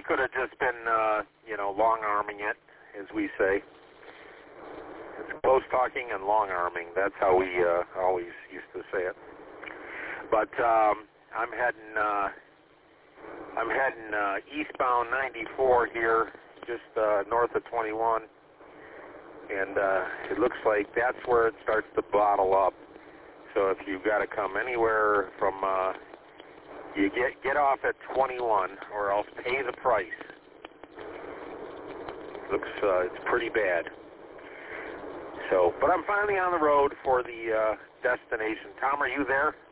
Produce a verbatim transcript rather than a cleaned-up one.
could have just been, uh, you know, long-arming it, as we say. It's close talking and long-arming. That's how we uh, always used to say it. But um, I'm heading, uh, I'm heading uh, eastbound ninety-four here, just uh, north of twenty-one, and uh, it looks like that's where it starts to bottle up. So if you've got to come anywhere from, uh, you get get off at twenty-one, or else pay the price. Looks, uh, it's pretty bad. So, but I'm finally on the road for the uh, destination. Tom, are you there?